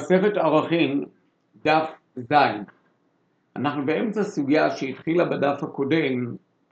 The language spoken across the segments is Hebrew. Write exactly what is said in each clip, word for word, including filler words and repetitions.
מסכת ערכין, דף ז'. אנחנו באמצע סוגיה שהתחילה בדף הקודם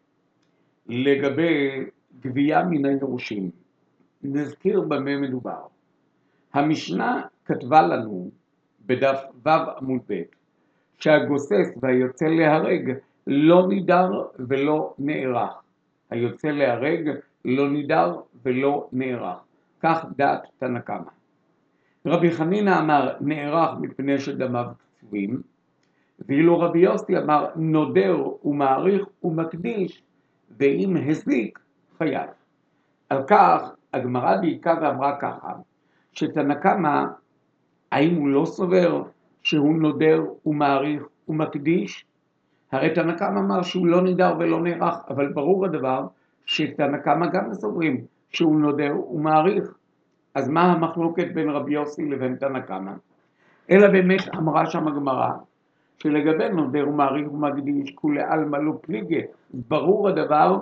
לגבי גבייה מן היורשים. נזכיר במה מדובר. המשנה כתבה לנו בדף ו' עמוד ב' שהגוסס והיוצא להרג לא נידר ולא נערך. היוצא להרג לא נידר ולא נערך. כך דעת תנא קמא. רבי חנינא אמר נערך מפני שדמיו קצובים, ואילו רבי יוסי אמר נודר ומעריך ומקדיש, ואם הזיק חייב. על כך הגמרא דייקה ואמרה ככה, שתנא קמא, האם הוא לא סובר שהוא נודר ומעריך ומקדיש? הרי תנא קמא אמר שהוא לא נידר ולא נערך, אבל ברור הדבר שתנא קמא גם סוברים שהוא נודר ומעריך. אז מה המחלוקת בין רבי יוסי לבין תנא קמא? אלא באמת אמרה שם הגמרא, שלגבי נודר ומעריך ומקדיש כולי עלמא לא פליגי, ברור הדבר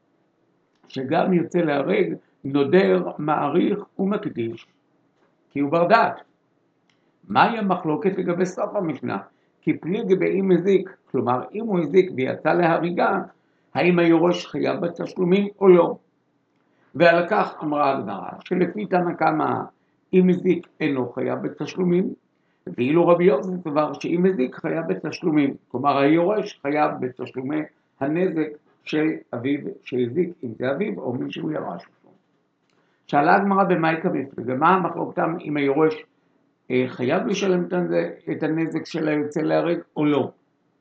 שגם יוצא להרג נודר, מעריך ומקדיש, כי הוא בר דעת. מהי המחלוקת לגבי סוף המשנה? כי פליגי באם הזיק, כלומר אם הוא הזיק ויצא להריגה, האם היורש חייב בתשלומים או לא? ועל כך אמרה הגמרא, שלפי תנא קמא אם הזיק אינו חייב בתשלומים, ואילו רבי יוסי סבר שאם הזיק חייב בתשלומים, כלומר היורש חייב בתשלומי הנזק של אביו שהזיק, אם זה אביו או מי שהוא ירש אותו. שאלה הגמרא במאי כמפלגה, מה המחלוקתם אם היורש אה, חייב לשלם את הנזק של היוצא להרג או לא?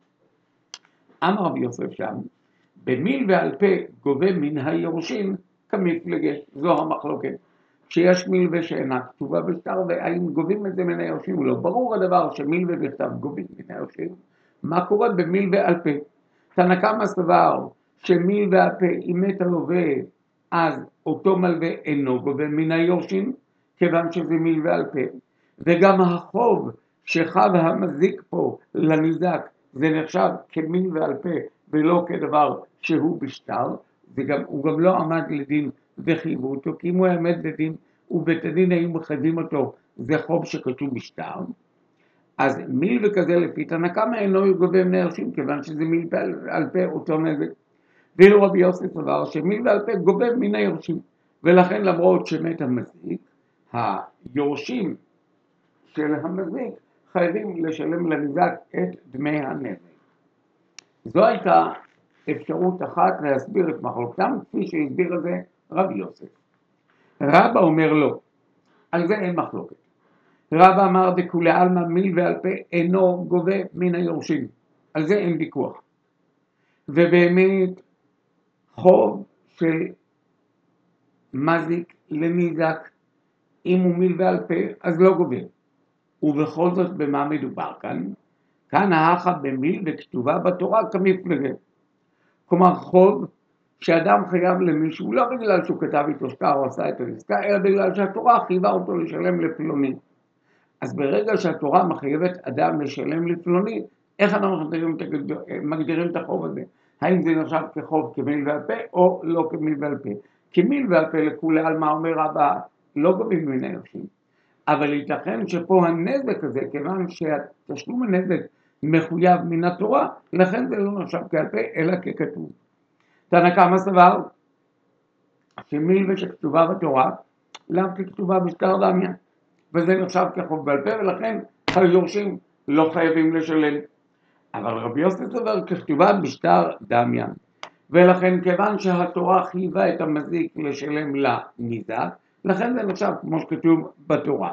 אמר רבי יוסף שם, במיל ועל פה גובה מן היורשים כמפלגה, זו המחלוקת. שיש מילווה שאינה כתובה בשטר, והאם גובים את זה מן היורשים או לא. ברור הדבר שמילווה בכתב גובים מן היורשים. מה קורה במילווה על פה? תנא קמא סבר שמילווה על פה, אם מת הלווה, אז אותו מלווה אינו גובה מן היורשים, כיוון שזה מילווה על פה. וגם החוב שחב המזיק פה לניזק, זה נחשב כמילווה על פה, ולא כדבר שהוא בשטר, וגם, הוא גם לא עמד לדין וחייבו אותו, כי אם הוא עמד לדין ובית הדין היו מחייבים אותו, זה חוב שכתוב בשטר. אז מילווה כזה לפי תנא קמא אינו גובה מן היורשים, כיוון שזה מילווה על, על פה אותו נזק. ואילו רבי יוסי סבר שמילווה על פה גובה מן היורשים, ולכן למרות שמת המזיק, היורשים של המזיק חייבים לשלם לניזק את דמי הנזק. זו הייתה אפשרות אחת להסביר את מחלוקתם, כפי שהסביר את זה רבי יוסף. רבא אומר לא, על זה אין מחלוקת. רבא אמר דכולי עלמא מילווה על פה אינו גובה מן היורשים, על זה אין ויכוח. ובאמת חוב של מזיק לניזק, אם הוא מילווה על פה אז לא גובה. ובכל זאת במה מדובר כאן? כאן האחה במילווה כתובה בתורה כמפלגה. כלומר חוב שאדם חייב למישהו לא בגלל שהוא כתב איתו שטר או עשה את העסקה, אלא בגלל שהתורה חייבה אותו לשלם לפלוני. אז ברגע שהתורה מחייבת אדם לשלם לפלוני, איך אנחנו מגדירים, מגדירים את החוב הזה? האם זה נחשב כחוב כמילווה על פה או לא כמילווה על פה? כמילווה על פה לכולי עלמא אומר רבא לא גובים מן היורשים. אבל ייתכן שפה הנזק הזה, כיוון שהתשלום הנזק מחויב מן התורה, לכן זה לא נחשב כעל פה אלא ככתוב. תנא קמא סבר שמילווה שכתובה בתורה לאו ככתובה בשטר דמיא, וזה נחשב כחוב בעל פה, ולכן היורשים לא חייבים לשלם. אבל רבי יוסי סבר ככתובה בשטר דמיא, ולכן כיוון שהתורה חייבה את המזיק לשלם לניזק, לכן זה נחשב כמו שכתוב בתורה.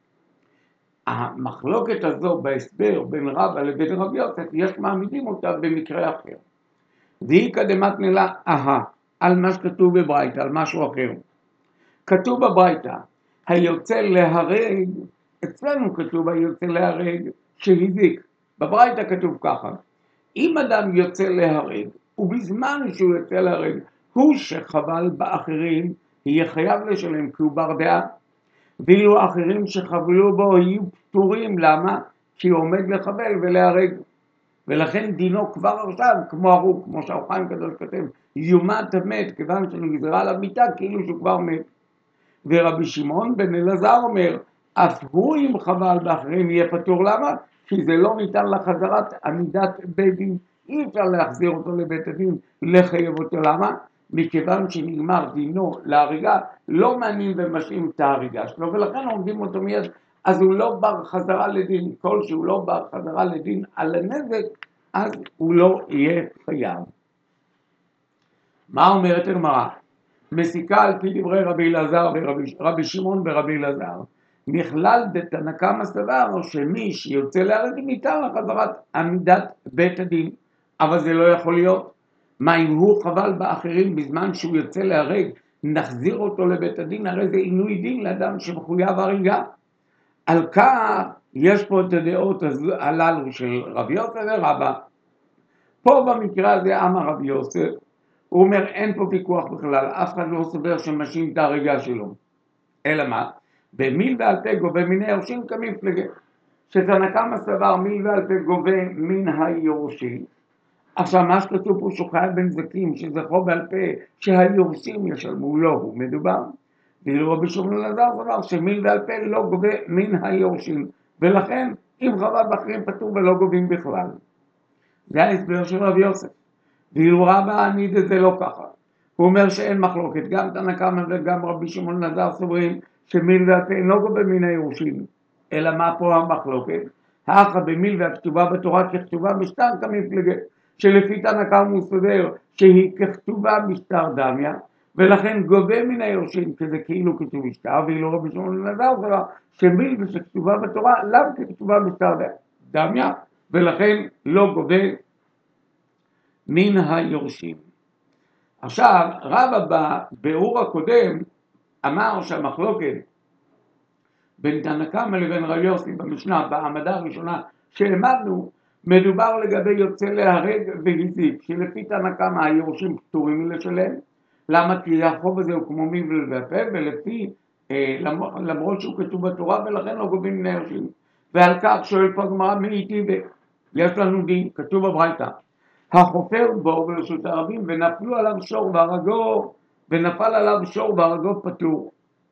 המחלוקת הזו בהסבר בין רבא לבין רבי יוסף, יש מעמידים אותה במקרה אחר. והיא קדמת מילה אהה, על מה שכתוב בברייתא, על משהו אחר. כתוב בברייתא, היוצא להרג, אצלנו כתוב היוצא להרג שהזיק. בברייתא כתוב ככה, אם אדם יוצא להרג, ובזמן שהוא יוצא להרג, הוא שחבל באחרים, יהיה חייב לשלם כי הוא בר דעה. ואילו האחרים שחבלו בו יהיו פטורים, למה? כי הוא עומד לחבל ולהרג. ולכן דינו כבר עכשיו כמו הרוג, כמו שהאור החיים הקדוש כותב, יומת המת, כיוון שנגזרה עליו מיתה כאילו שהוא כבר מת. ורבי שמעון בן אלעזר אומר, אף הוא אם חבל באחרים יהיה פטור. למה? כי זה לא ניתן לחזרת עמידת בית דין, אי אפשר להחזיר אותו לבית הדין, לחייב אותו. למה? מכיוון שנגמר דינו להריגה, לא מעניין ומשאים את ההריגה שלו, ולכן עומדים אותו מיד, אז הוא לא בר חזרה לדין. כל שהוא לא בר חזרה לדין על הנזק, אז הוא לא יהיה חייב. מה אומרת הגמרא? מסיקה על פי דברי רבי אלעזר ורבי רבי שמעון ורבי אלעזר, נכלל דתנא קמא סבר שמי שיוצא להרג ניתן לחזרת עמידת בית הדין, אבל זה לא יכול להיות. מה אם הוא חבל באחרים בזמן שהוא יוצא להרג, נחזיר אותו לבית הדין? הרי זה עינוי דין לאדם שמחויב הריגה. על כך יש פה את הדעות הללו של רבי יוסף ורבא. פה במקרה הזה אמר רבי יוסף, הוא אומר אין פה פיקוח בכלל, אף אחד לא סובר שמשאים את ההריגה שלו. אלא מה? במיל ועל פה גובה מן היורשים כמפלגה. שתנא קמא סבר מיל ועל פה גובה מן היורשים. עכשיו מה שכתוב פה שהוא חייב בנזקים, שזה חוב בעל פה, שהיורשים ישלמו, לא הוא מדובר. ואילו רבי שמעון אלעזר סבר שמיל ועל פה לא גובה מן היורשים, ולכן אם חבל באחרים פטור ולא גובים בכלל. זה ההסבר של רבי יוסף. ואילו רבא העמיד את זה לא ככה. הוא אומר שאין מחלוקת, גם תנא קמא וגם רבי שמעון אלעזר סוברים שמיל ועל פה לא גובה מן היורשים. אלא מה פה המחלוקת? האחא במיל והכתובה בתורה ככתובה בשטר כמפלגה, שלפי תנא קמא הוא סובר שהיא ככתובה בשטר דמיא, ולכן גובה מן היורשים כזה כאילו כתוב בשטר. ואילו רבי שמעון אלעזר סובר שמיל ושכתובה בתורה לאו ככתובה בשטר דמיא, ולכן לא גובה מן היורשים. עכשיו רבא בביאור הקודם אמר שהמחלוקת בין תנא קמא לבין רבי יוסף במשנה בהעמדה הראשונה שהעמדנו, מדובר לגבי יוצא להרג והזיק, שלפי תנא קמא היורשים פטורים מלשלם. למה? כי החוב הזה הוא כמו מיל ועל פה, ולפי אה, למרות שהוא כתוב בתורה, ולכן לא גובים מן היורשים. ועל כך שואל פה הגמרא מאיתי, יש לנו דין כתוב בברייתא, החופר בור ברשות הרבים ונפלו עליו שור והרגו, ונפל עליו שור והרגו פטור.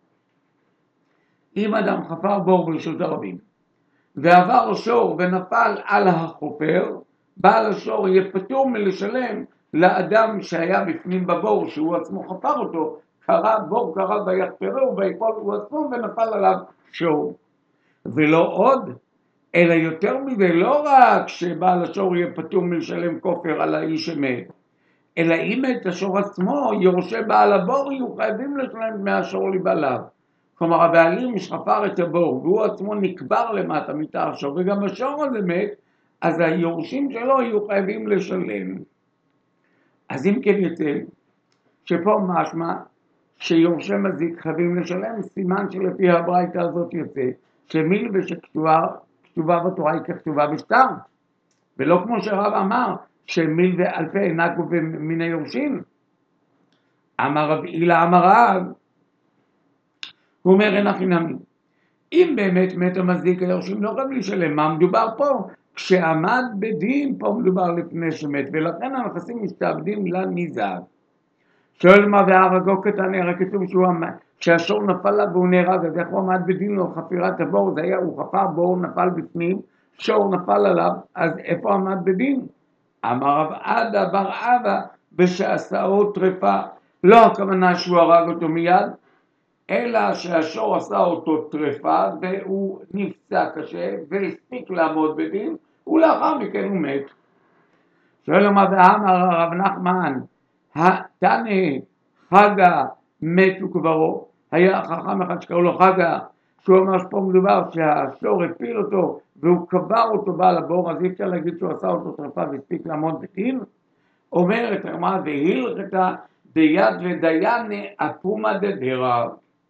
אם אדם חפר בור ברשות הרבים ועבר שור ונפל על החופר, בעל השור יהיה פטור מלשלם לאדם שהיה בפנים בבור שהוא עצמו חפר אותו. קרה בור, קרה ויחפרו ויפול הוא עצמו ונפל עליו שור. ולא עוד, אלא יותר מזה, לא רק שבעל השור יהיה פטור מלשלם כופר על האיש שמת, אלא אם את השור עצמו יורשי בעל הבור יהיו חייבים לשלם דמי השור לבעליו. כלומר הבעלים שחפר את הבור והוא עצמו נקבר למטה מתחת השור וגם השור הזה מת, אז היורשים שלו יהיו חייבים לשלם. אז אם כן יצא שפה משמע שיורשי מזיק חייבים לשלם, סימן שלפי הברייתא הזאת יוצא שמיל ושכתובה כתובה בתורה היא ככתובה בשטר, ולא כמו שרב אמר שמיל ועל פה אינה גובה מן היורשים. אמר רב הילה אמר רב, הוא אומר אין הכי נמי, אם באמת מת המזיק היורשים לא חייבים לשלם. מה מדובר פה? כשעמד בדין, פה מדובר לפני שמת, ולכן הנכסים משתעבדים לניזק. שואל מה והרגו קטן, הרי כתוב שהוא עמד, כשהשור נפל לה והוא נהרג, אז איך הוא עמד בדין לו חפירת הבור? זה היה, הוא חפר בור, נפל בפנים, שור נפל עליו, אז איפה עמד בדין? אמר רב עדה בר אבא בשעשאו טרפה, לא הכוונה שהוא הרג אותו מיד, אלא שהשור עשה אותו טרפה והוא נפצע קשה והספיק לעמוד בדין, ולאחר מכן הוא מת. שואל מה ואמר רב נחמן, התנא חגה מת וקברו. היה חכם אחד שקראו לו חגה, שהוא אמר שפה מדובר שהשור הפיל אותו והוא קבר אותו בעל הבור, אז אי אפשר להגיד שהוא עשה אותו טרפה והספיק לעמוד בדין. אומרת הרמ"א והילכתא ביד ודייני אפומא דדרא.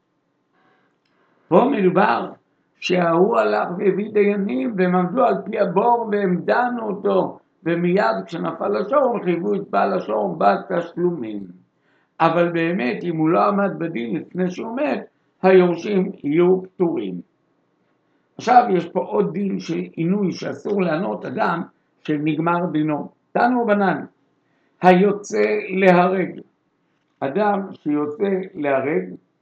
פה מדובר שההוא הלך והביא דיינים והם עמדו על פי הבור והם דנו אותו, ומיד כשנפל השור חייבו את בעל השור בתשלומים. אבל באמת אם הוא לא עמד בדין לפני שהוא מת, היורשים יהיו פטורים. עכשיו יש פה עוד דין של עינוי שאסור לענות אדם שנגמר דינו. תנו בנן, היוצא להרג, אדם שיוצא להרג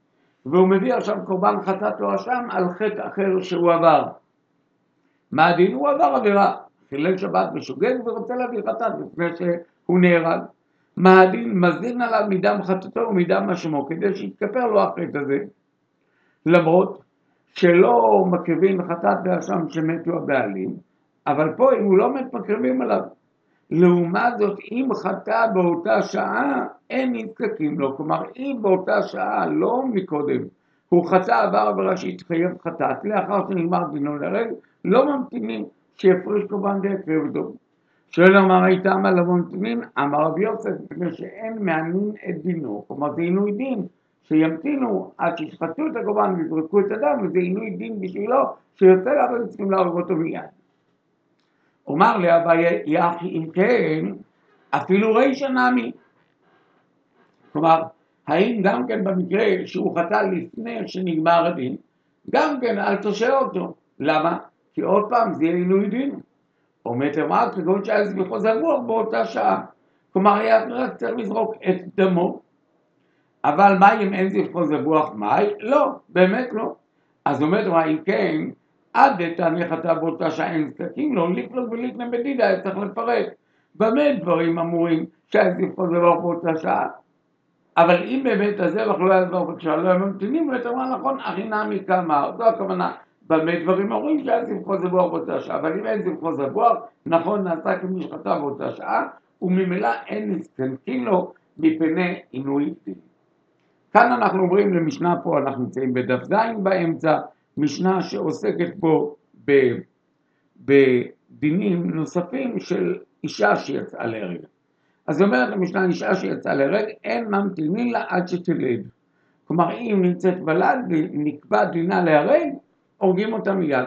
והוא מביא עכשיו קורבן חטאת או אשם על חטא אחר שהוא עבר. מה הדין? הוא עבר עבירה, חילל שבת בשוגג ורוצה להביא חטאת לפני שהוא נהרג. מה הדין? מזין עליו מדם חטאתו ומדם אשמו כדי שיתכפר לו החטא הזה, למרות שלא מקריבים חטאת ואשם שמתו הבעלים, אבל פה אם הוא לא מת מקריבים עליו. לעומת זאת, אם חטא באותה שעה, אין נזקקים לו. כלומר, אם באותה שעה, לא מקודם, הוא חטא עבר עבירה שהתחייב חטאת, לאחר שנגמר דינו להרג, לא ממתינים שיפריש קורבן ויקריב אותו. שואל אמר הייתה מה לא ממתינים? אמר רבי יוסף, מפני שאין מענים את דינו. כלומר, זה עינוי דין, שימתינו עד שישחטו את הקורבן ויזרקו את הדם, וזה עינוי דין בשבילו, שיוצא לה אבל צריכים להרוג אותו מיד. אומר לאביי, יחי אם כן, אפילו רישא נמי. כלומר, האם גם כן במקרה שהוא חטא לפני שנגמר הדין, גם כן אל תשעה אותו. למה? כי עוד פעם זה יהיה עינוי דין. אומרת אמר, כגון שהיה זבחו זבוח באותה שעה. כלומר, היה רק צריך לזרוק את דמו. אבל מה אם אין זבחו זבוח מים? לא, באמת לא. אז אומרת אמר, אם כן, עד דתניא חטא באותה שעה אין נזקקים לו, לפלוג ולפני בדידה, היה צריך לפרט. במה דברים אמורים שהיה זבחו זבוח באותה שעה? אבל אם באמת הזבח לא היה זבח באותה שעה, לא היה ממתינים, ואתה אומר נכון, אחי נמי כמה, זו הכוונה. במה דברים אומרים שהיה זבחו זבוח באותה שעה, אבל אם אין זבחו זבוח, נכון, נעשה כמי שחטא באותה שעה, וממילא אין נזקקים לו מפני עינוי דין. כאן אנחנו עוברים למשנה פה, אנחנו נמצאים בדף זין באמצע, משנה שעוסקת פה בדינים נוספים של אישה שיצאה להרג. אז אומרת למשנה, אישה שיצאה להרג, אין ממתינים לה עד שתלד. כלומר, אם נמצאת ולד ונקבע דינה להרג, הורגים אותה מיד.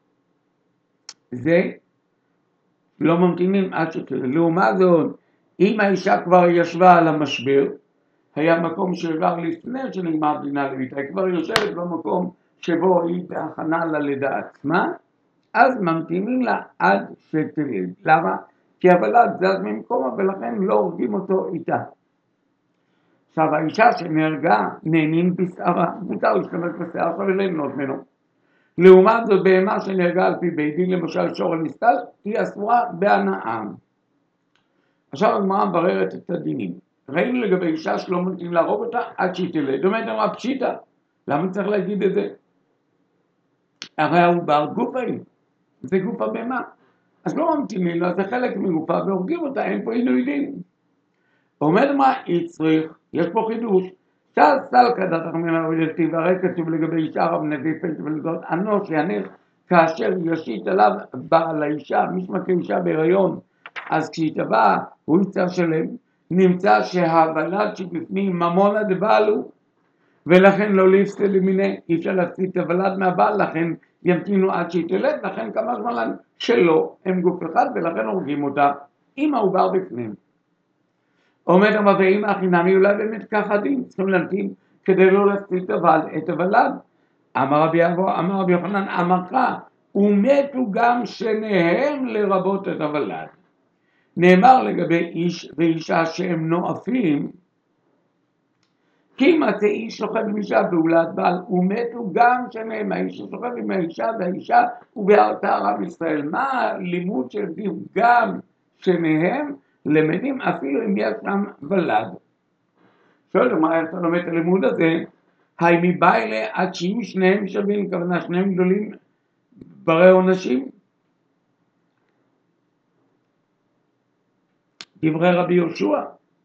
זה לא ממתינים עד שתלד. לעומת זאת, אם האישה כבר ישבה על המשבר, היה מקום שעבר לפני שנגמר דינה לביתה, היא כבר יושבת במקום שבו היא בהכנה ללידה עצמה, אז ממתינים לה עד שתלד. למה? כי הוולד זז ממקומה ולכן לא הורגים אותו איתה. עכשיו האישה שנהרגה נהנים בשערה, מותר להשתמש בשער שלה וליהנות ממנו. לעומת זאת בהמה שנהרגה על פי בית דין, למשל שור נסתל, היא אסורה בהנאה. עכשיו הגמרא מבררת את הדינים. ראינו לגבי אישה שלא ממתינים להרוג אותה עד שהיא תלד. אומרת אמרה פשיטה, למה צריך להגיד את זה? הרי העובר גופה היא, זה גופה בהמה. אז לא ממתינים לה, זה חלק מגופה והורגים אותה, אין פה עינוי דין. אומרת מה, היא צריך, יש פה חידוש. שעל סלקא דתחמינא ודכתיב, והרי כתוב לגבי אישה רב נזיף ולזאת אנוש ינך כאשר ישית עליו בעל האישה, משמע כאישה בהיריון, אז כשהיא תבעה הוא יצטרך שלם. נמצא שהוולד שבפנים ממונה דבעלו, ולכן לא להפסיד למיני, אי אפשר להפסיד את הוולד מהבעל, לכן ימתינו עד שהיא תלד, לכן כמה זמן שלא, הם גוף אחד ולכן הורגים אותה עם העובר בפנים. עומד המבאים החינמי, אולי באמת ככה דין, צריכים להמתין כדי לא להפסיד את הוולד. אמר רבי אבו, אמר רבי יוחנן, אמרך, ומתו גם שניהם לרבות את הוולד. נאמר לגבי איש ואישה שהם נואפים, כי מצא איש שוכב עם אישה והולד בעל, ומתו גם שניהם, האיש שוכב עם האישה והאישה ובהרתעה עם ישראל. מה לימוד של דין גם שניהם למדים אפילו אם יש שם ולד? שואל מה איך אתה לומד את הלימוד הזה? היי מבעילה עד שיהיו שניהם שווים, כוונה שניהם גדולים ברי עונשים? דברי רבי יהושע.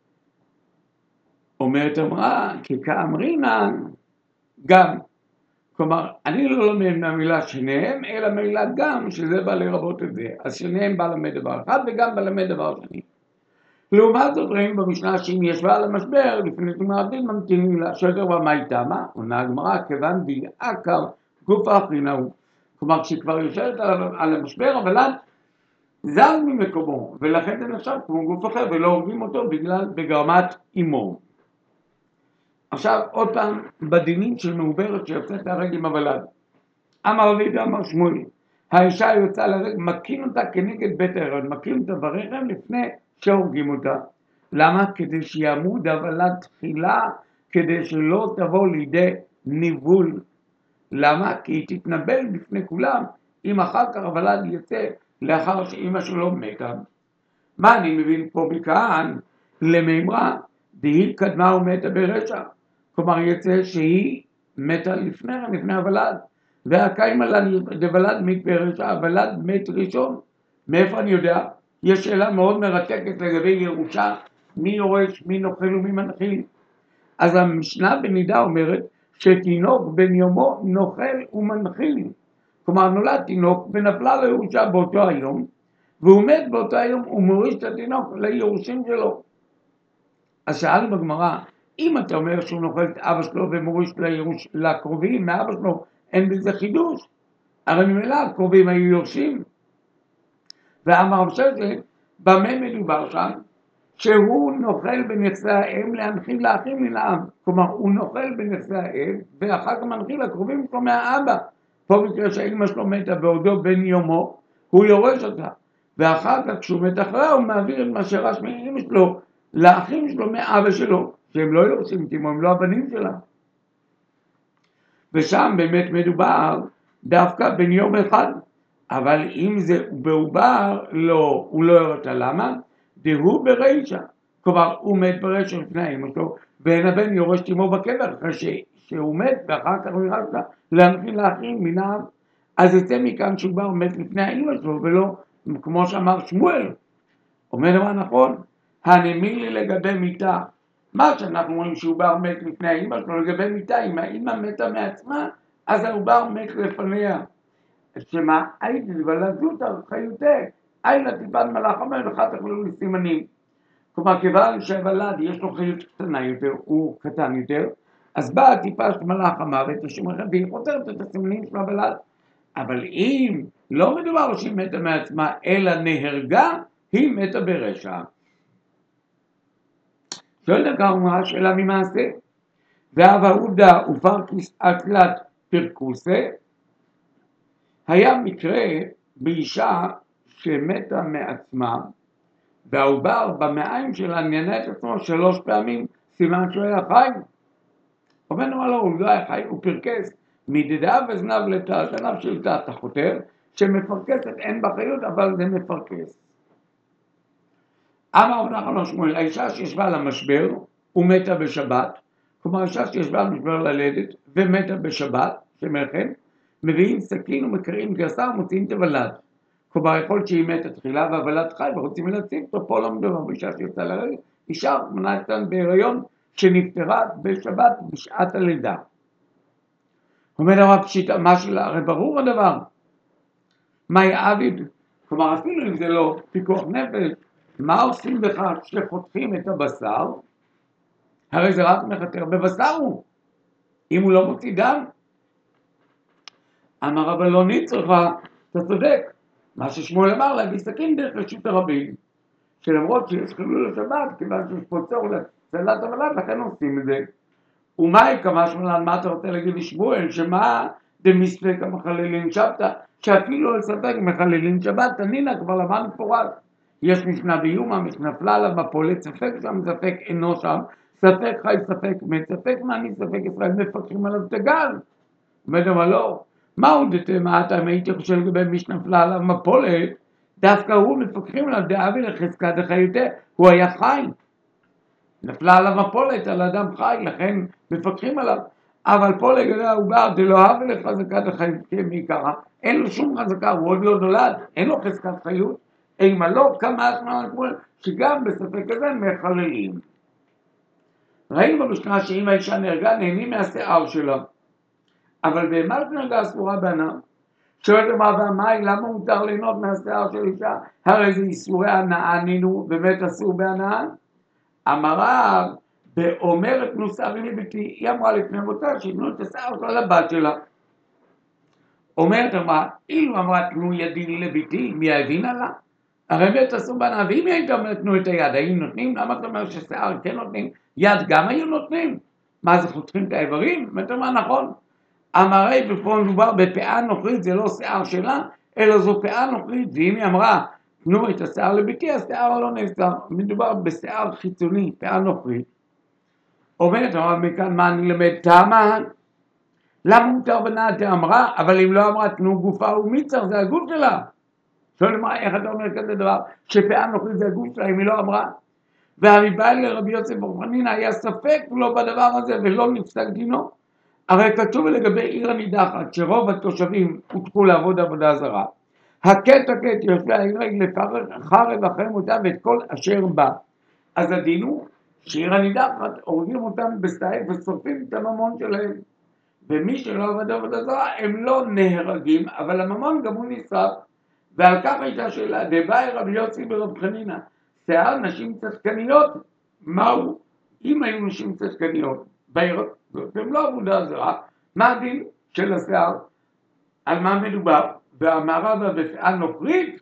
אומרת אמרה, כי כאמרינן גם. כלומר, אני לא לומד מהמילה שניהם, אלא מהמילה גם, שזה בא לרבות את זה. אז שניהם בא למד דבר אחד, וגם בא למד דבר שני. לעומת זאת, ראינו במשנה שאם ישבה על המשבר, לפני שגמר הדין, ממתינים לה. שואלת אמרה, מה איתה? מה? עונה הגמרא, כיוון דעקר גוף האחרונה הוא. כלומר, כשכבר יושבת על המשבר, אבל זז ממקומו, ולכן זה נחשב כמו גוף אחר, ולא הורגים אותו בגלל בגרמת אימו. עכשיו, עוד פעם, בדינים של מעוברת שיוצאת להרג עם הוולד. אמר רבי יהודה אמר שמואל, האישה יוצאה להרג, מכים אותה כנגד בית ההיריון, מכים אותה ברחם לפני שהורגים אותה. למה? כדי שיעמוד הוולד תחילה, כדי שלא תבוא לידי ניבול. למה? כי היא תתנבל בפני כולם, אם אחר כך הוולד יצא לאחר שאמא שלו מתה. מה אני מבין פה מכאן? למימרה, דהי קדמה ומתה ברשע. כלומר יצא שהיא מתה לפני, לפני הוולד. והקיימה דוולד מת ברשע, הוולד מת ראשון. מאיפה אני יודע? יש שאלה מאוד מרתקת לגבי ירושה, מי יורש, מי נוכל ומי מנחיל. אז המשנה בנידה אומרת שתינוק בן יומו נוכל ומנחיל. כלומר נולד תינוק ונפלה לו ירושה באותו היום, והוא מת באותו היום, הוא מוריש את התינוק ליורשים שלו. אז שאלנו בגמרא, אם אתה אומר שהוא נוכל את אבא שלו ומוריש לירוש, לקרובים מאבא שלו, אין בזה חידוש. הרי ממילא הקרובים היו יורשים. ואמר רב ששת, במה מדובר שם? שהוא נוכל בנכסי האם להנחיל לאחים מן העם. כלומר, הוא נוכל בנכסי האם, ואחר כך מנחיל לקרובים שלו מהאבא. פה מקרה שהאמא שלו מתה בעודו בן יומו, הוא יורש אותה. ואחר כך כשהוא מת אחריה, הוא מעביר את מה שרש מאמא שלו לאחים שלו מאבא שלו, שהם לא יורשים, כי הם לא הבנים שלה. ושם באמת מדובר דווקא בן יום אחד. אבל אם זה בעובר, לא, הוא לא יורש. למה? דהוא ברישא. כלומר, הוא מת ברשע לפני אמא שלו, ואין הבן יורש עמו בקבר, אחרי ש... שהוא מת, ואחר כך הוא ירש לה להנחיל לאחים מן העם. אז יצא מכאן שהוא כבר מת לפני האמא שלו, ולא כמו שאמר שמואל. אומר דבר נכון, הנמי לי לגבי מיתה. מה שאנחנו רואים שעובר מת לפני האמא שלו, לגבי מיתה, אם האמא מתה מעצמה, אז העובר מת לפניה. שמה? הייתי ולזות חיותה, היילה טיפת מלאך אומר לך תכלו לסימנים. כלומר, כיוון שהוולד יש לו חיות קטנה יותר, הוא קטן יותר, אז באה טיפה של מלאך המוות, והיא חותרת את הסימנים של הוולד. אבל אם לא מדובר שהיא מתה מעצמה, אלא נהרגה, היא מתה ברשע. שואלת הגמרא השאלה ממעשה, והווה עובדא ופרקיס אקלת פרקוסה, היה מקרה באישה שמתה מעצמה, והעובר במעיים שלה נהנה את עצמו שלוש פעמים, סימן שהוא היה חי. אומר לו, לא, הוא לא היה חי, הוא פרקס, מדדיו וזנב לתא, זנב של תא החותר, שמפרקסת אין בחיות, אבל זה מפרקס. אמר רב נחמן שמואל, האישה שישבה על המשבר ומתה בשבת, כלומר האישה שישבה על משבר ללדת ומתה בשבת, שמלכן, מביאים סכין ומקרעים גרסה ומוציאים את הוולד. כלומר יכול להיות שהיא מתה תחילה והוולד חי ורוצים להציב אותו, פה לא מדובר באישה שיצאה לרגע, אישה מנהלתן בהיריון שנפטרה בשבת בשעת הלידה. אומר הרב פשיטה, מה שלה? הרי ברור הדבר. מה יעביד? כלומר אפילו אם זה לא פיקוח נפש, מה עושים בכך שחותכים את הבשר? הרי זה רק מחתר בבשר הוא, אם הוא לא מוציא דם. אמר אבל לא נצרכה, אתה צודק. מה ששמואל אמר להביא סכין דרך רשות הרבים, שלמרות שיש חילול השבת, כיוון שיש פה צורך לצלת הוולד, לכן עושים את זה. ומאי כמה שמואל, מה אתה רוצה להגיד לשמואל, שמה דמספק המחללים שבתא, שאפילו על ספק מחללים שבת, תנינה כבר לבן פורש. יש משנה ביומא, משנפלה עליו מפולת, ספק שם, ספק אינו שם, ספק חי, ספק מת, ספק מעני, ספק ישראל, מפקחים עליו תגל. אומרת אבל לא, מהו דתמה, אם הייתי חושב לגבי מי שנפלה עליו מפולת, דווקא הוא מפקחים עליו דאבי לחזקה דחיותה, הוא היה חי. נפלה עליו מפולת על אדם חי, לכן מפקחים עליו. אבל פה לגבי העובר, דלא אבי לחזקה דחיותה מעיקרה, אין לו שום חזקה, הוא עוד לא נולד, אין לו חזקת חיות. אימה לא כמה אשמה שמואל, שגם בספק הזה מחללים. ראינו במשנה שאם האישה נהרגה, נהנים מהשיער שלה. אבל בהמה שנהרגה אסורה בהנאה. שואלת מה והמאי, למה מותר ליהנות מהשיער של אישה? הרי זה איסורי הנאה נינו, באמת אסור בהנאה. אמרה, באומרת תנו שערי לביתי, היא אמרה לפני מותה, שיתנו את השיער שלה לבת שלה. אומרת אמרה, אילו אמרה תנו ידי לביתי, מי הבינה לה? הרי באמת אסור בהנאה, ואם היא הייתה אומרת תנו את היד, האם נותנים? למה אתה אומר ששיער כן נותנים? יד גם היו נותנים? מה זה חותכים את האיברים? אומרת מה נכון? אמרי ופה מדובר בפאה נוכרית, זה לא שיער שלה, אלא זו פאה נוכרית, ואם היא אמרה, תנו את השיער לביתי, השיער לא נאסר, מדובר בשיער חיצוני, פאה נוכרית. אומרת, אבל מכאן מה אני למד? תמה, למה מותר בנעת אמרה, אבל אם לא אמרה תנו גופה ומיצר, זה הגוף שלה. שואל מה, איך אתה אומר כזה דבר, שפאה נוכרית זה הגוף שלה, אם היא לא אמרה? והריבאי לרבי יוסף בר חנינא היה ספק לא בדבר הזה ולא נפסק דינו. הרי כתוב לגבי עיר הנידחת שרוב התושבים הותחו לעבוד עבודה זרה, הקט הקט יושבי העיר לפרק חרב אחרי מותה ואת כל אשר בא. אז הדין הוא שעיר הנידחת הורגים אותם בסטייק ושורפים את הממון שלהם, ומי שלא עבד עבודה זרה הם לא נהרגים, אבל הממון גם הוא נשרף. ועל כך הייתה שאלה, דבאי רבי יוסי ברב חנינא, שיער נשים צדקניות, מהו? אם היו נשים צדקניות בעיר הזאת, הם לא עבודה זרה, מה הדין של השיער? על מה מדובר? והמערב בפאה נוכרית,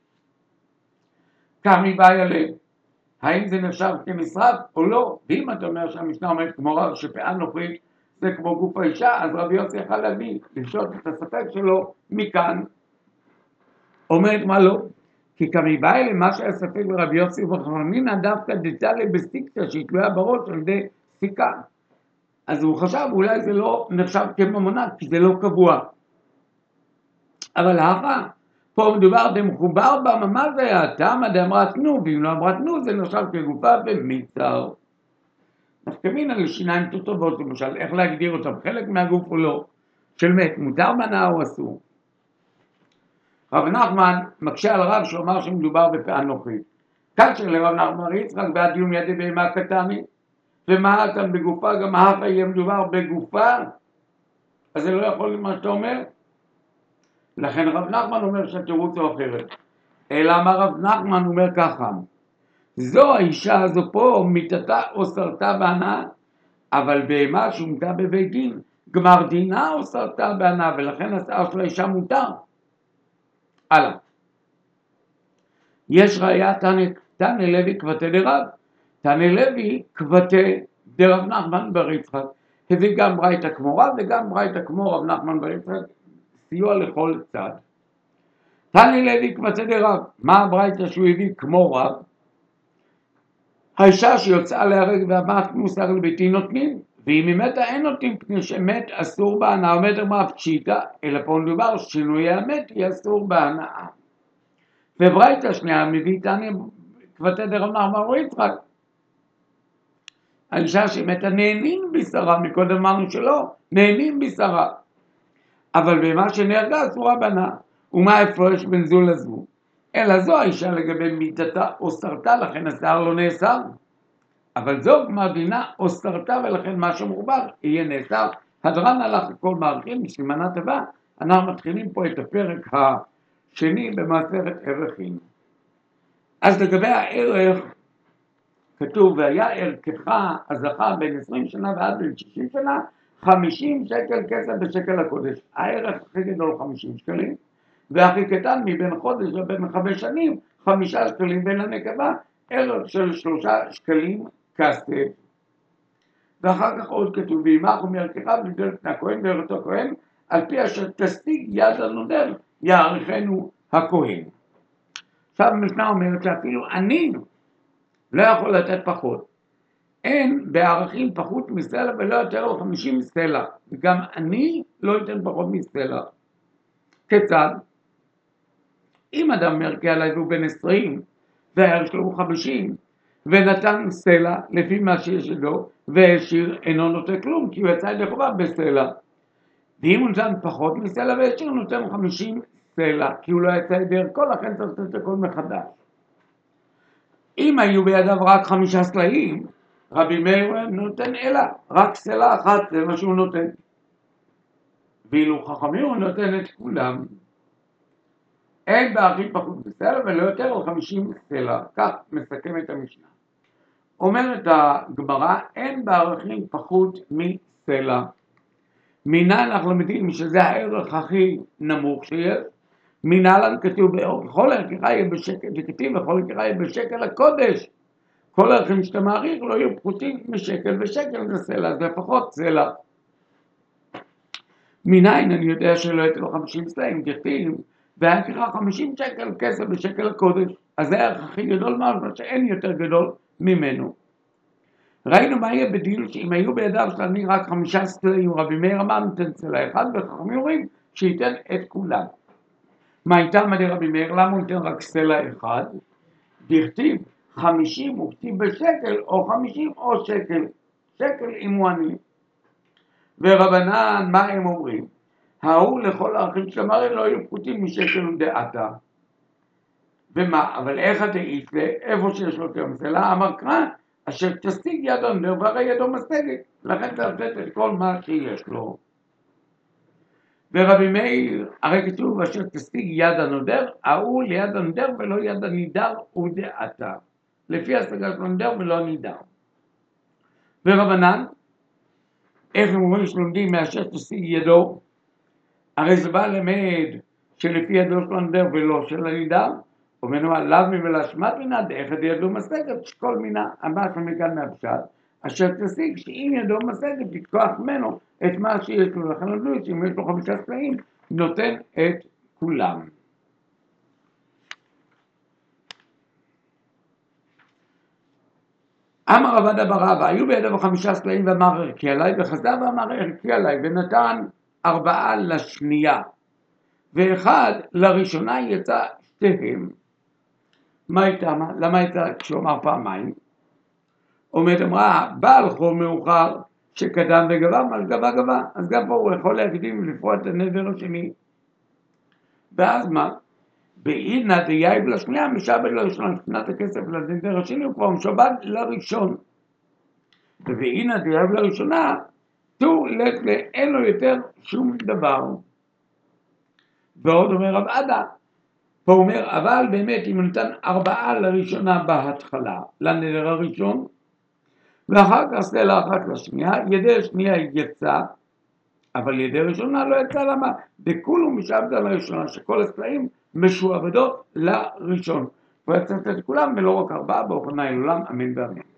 כמי באי עליהם. האם זה נחשב כנשרף או לא? ואם אתה אומר שהמשנה אומרת כמו רב שפאה נוכרית זה כמו גוף האישה, אז רבי יוסי יכל להביא, לפשוט את הספק שלו מכאן. אומרת מה לא? כי כמי באי למה שהיה ספק ברבי יוסי בר חנינא דווקא דתלי בסטיקציה שהיא תלויה בראש על ידי סיכה. אז הוא חשב אולי זה לא נחשב כממונה כי זה לא קבוע. אבל הכה, פה מדובר דמחובר בה ממש היה, תמה דאמרה תנו, ואם לא אמרה תנו זה נחשב כגופה ומיצר. נפקא על שיניים טובות למשל, איך להגדיר אותם, חלק מהגוף או לא, של מת, מותר מנה או אסור. רב נחמן מקשה על הרב שאומר שמדובר בפאה נוכרית. כאשר לרב נחמן יצחק בעד דיום ידי בהמה קטני, ומה אתה בגופה, גם הכה יהיה מדובר בגופה, אז זה לא יכול להיות מה שאתה אומר. לכן רב נחמן אומר שהתירוץ הוא אחרת. אלא מה רב נחמן אומר ככה, זו האישה הזו פה מיתתה או סרטה בהנאה, אבל בהמה שומתה בבית דין, גמר דינה או סרטה בהנאה, ולכן השיער של האישה מותר. הלאה. יש ראיה תנא לוי כבתי דרב, תנא לוי כבתי דרב נחמן בר יצחק, הביא גם ברייתא כמו רב וגם ברייתא כמו רב נחמן בר יצחק, סיוע לכל צד. תנא לוי כבתי דרב, מה הברייתא שהוא הביא כמו רב? האישה שיוצאה להרג ואמרת מוסר לביתי נותנים, ואם היא מתה אין נותנים, פני שמת אסור בהנאה, אומרת מה פשיטה, אלא פה מדובר שינוי המת היא אסור בהנאה. וברייתא שנייה מביא תנא כבתי דרב נחמן בר יצחק, האישה שמתה נהנים בשרה, מקודם אמרנו שלא, נהנים בשרה, אבל במה שנהרגה אסורה בהנאה. ומה ההפרש בין זו לזו? אלא זו האישה לגבי מיתתה או סרטה, לכן השיער לא נאסר, אבל זו גמר דינה או סרטה, ולכן מה שמעובר יהיה נאסר. הדרן הלך לכל מערכים בסימנה טובה. אנחנו מתחילים פה את הפרק השני במסכת ערכים. אז לגבי הערך כתוב והיה ערכך הזכה בין עשרים שנה ועד בין שישים שנה חמישים שקל כסף בשקל הקודש. הערך הכי גדול חמישים שקלים, והכי קטן מבין חודש ובין חמש שנים חמישה שקלים, בין הנקבה ערך של שלושה שקלים כסף. ואחר כך עוד כתוב וימח ומערכך ונדל פני הכהן וערך הכהן על פי אשר תשיג יד הנודר יערכנו הכהן. עכשיו המשנה אומרת שאפילו אני לא יכול לתת פחות, אין בערכים פחות מסלע ולא יותר על חמישים סלע, וגם אני לא אתן פחות מסלע. כיצד? אם אדם מרקיע עליי והוא בן עשרים והערך שלו הוא חמישים ונתן סלע לפי מה שיש לו והשאיר אינו נותן כלום כי הוא יצא ידי חובה בסלע. ואם הוא נתן פחות מסלע והשאיר נותן חמישים סלע כי הוא לא יצא ידי ערכו, לכן צריך לתת הכל מחדש. אם היו בידיו רק חמישה סלעים, רבי מאיר נותן אלא רק סלע אחת, זה מה שהוא נותן. ואילו חכמים הוא נותן את כולם. אין בערכים פחות בסלע ולא יותר על חמישים סלע. כך מסכם את המשנה. אומרת הגמרא, אין בערכים פחות מסלע. מנין אנחנו למדים שזה הערך הכי נמוך שיש. מנהלן כתוב בכל ערכך יהיה בשקל, וכתיב בכל ערכך יהיה בשקל הקודש. כל הערכים שאתה מעריך לא יהיו פחותים משקל, ושקל זה סלע, זה לפחות סלע. מנין אני יודע שלא יתן לו חמישים סלעים, כתיב, והערכך חמישים שקל כסף בשקל הקודש, אז זה הערך הכי גדול ממש, שאין יותר גדול ממנו. ראינו מה יהיה בדין שאם היו בידיו של עני רק חמישה סלעים, רבי מאיר אמר ניתן סלע אחד, וחכמים אומרים שייתן את כולם. מה הייתה מדי רבי מאיר? למה הוא ניתן רק סלע אחד? דכתיב חמישים וכתיב בשקל, או חמישים או שקל, שקל אם הוא עני. ורבנן מה הם אומרים? ההוא לכל האחים שמרים לא היו פחותים משקל ודעתה. ומה? אבל איך הדאית לה? איפה שיש לו יותר מסלע? אמר קרא, אשר תשיג יד הנדר והרי ידו משגת, לכן תעשת את כל מה שיש לו. ורבי מאיר, הרי כתוב אשר תשיג יד הנודר, ההוא ליד הנדר ולא יד הנידר ודעתה. לפי השגה של הנדר ולא הנידר. ורבנן, איך הם אומרים שלומדים מאשר תשיג ידו? הרי זה בא למד שלפי ידו של הנדר ולא של הנידר, ומנו עליו מבלשמת מינה, דאיך ידו משגת, שכל מינה, אמר שם מכאן מהפשט, אשר תשיג שאם ידו משגת, תתקוח ממנו את מה שיש לו, לכן נדלו שאם יש לו חמישה סלעים, נותן את כולם. אמר עבד אברהם, היו בידיו חמישה סלעים ואמר ערכי עליי, וחזר ואמר ערכי עליי, ונתן ארבעה לשנייה, ואחד לראשונה יצא שתיהם. מה הייתה? למה הייתה כשהוא אמר פעמיים? עומד אמרה, בעל חוב מאוחר שקדם וגבה, מה גבה גבה, אז גם פה הוא יכול להקדים ולפרוע את הנדר השני. ואז מה? באינה דייב לשנייה, משעבד לראשונה, שנת הכסף לנדר השני, הוא כבר משעבד לראשון. ובאינה דייב לראשונה, תור לת אין לו יותר שום דבר. ועוד אומר רב עדה, פה הוא אומר, אבל באמת אם הוא נתן ארבעה לראשונה בהתחלה, לנדר הראשון, ואחר כך סלע אחת לשנייה, ידי השנייה יצא, אבל ידי ראשונה לא יצא. למה? דכולו משעבדה לראשונה, שכל הסלעים משועבדות לראשון. הוא יצא את כולם ולא רק ארבעה, באופניים לעולם, אמן ואמן.